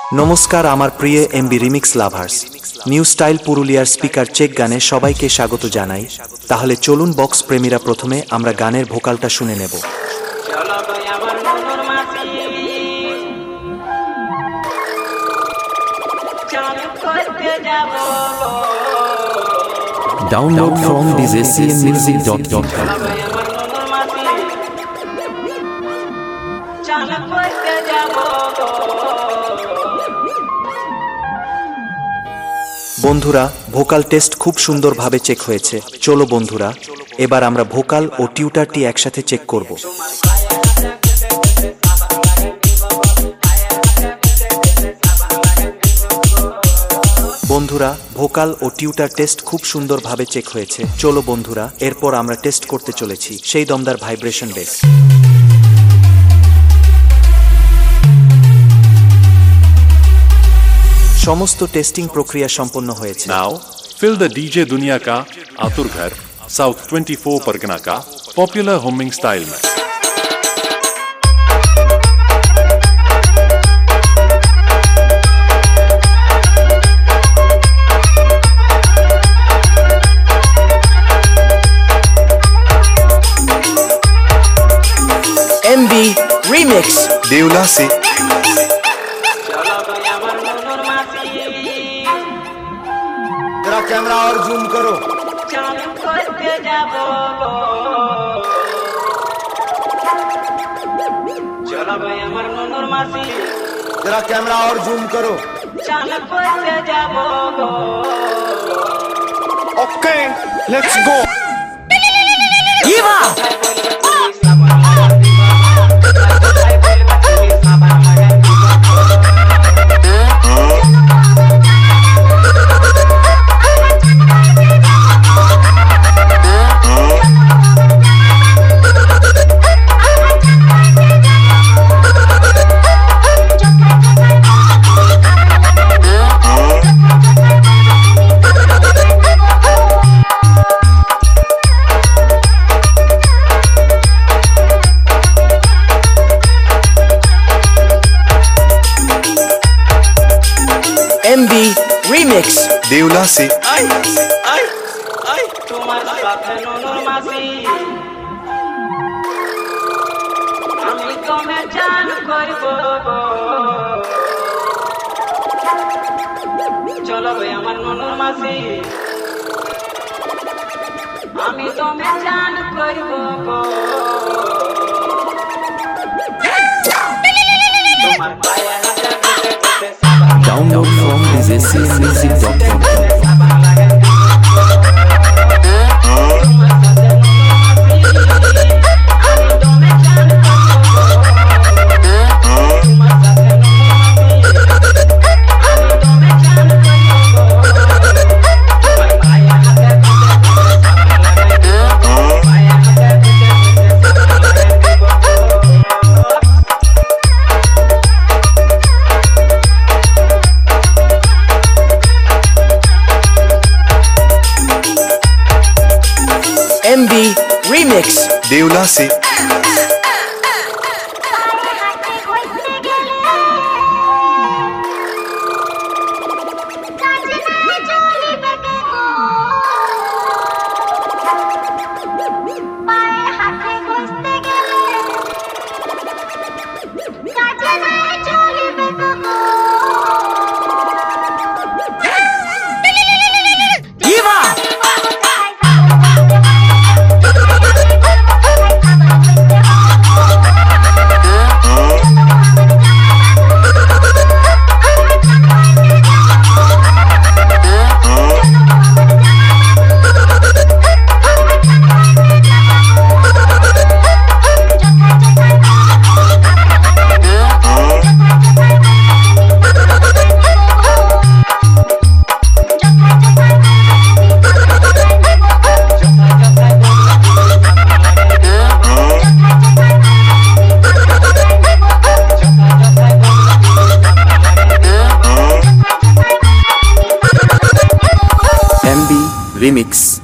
নমস্কার আমার প্রিয় MB remix lovers, new style পুরুলিয়ার স্পিকার চেক গানে সবাইকে স্বাগত জানাই। তাহলে চলুন বক্স প্রেমীরা প্রথমে আমরা গানের ভোকালটা শুনে নেব। Download from djcmusic.com. বন্ধুরা, ভোকাল টেস্ট খুব সুন্দরভাবে চেক হয়েছে। চলো বন্ধুরা, এবার আমরা ভোকাল ও টিউটারটি একসাথে চেক করব। বন্ধুরা, ভোকাল ও টিউটার টেস্ট খুব সুন্দরভাবে চেক হয়েছে। চলো বন্ধুরা, এরপর আমরা টেস্ট করতে চলেছি সেই দমদার ভাইব্রেশন বেস। সমস্ত টেস্টিং প্রক্রিয়া সম্পন্ন হয়েছে। Now, fill the DJ दुनिया का आतुर घर साउथ 24 परगना का पॉपुलर होमिंग स्टाइल में। एमबी रिमिक्स देवला से जरा कैमरा और जूम करो। जरा कैमरा और जूम करो। Okay, let's go. MB remix Devla से তোমার সাথে ননর মাসি আমি তোমায় জান করব। চলো ভাই আমার ননর মাসি আমি তোমায় জান করব। তোমার পায়ে হাতে ঘষে Download from djcmusic.com. MB remix Devla से MB Remix.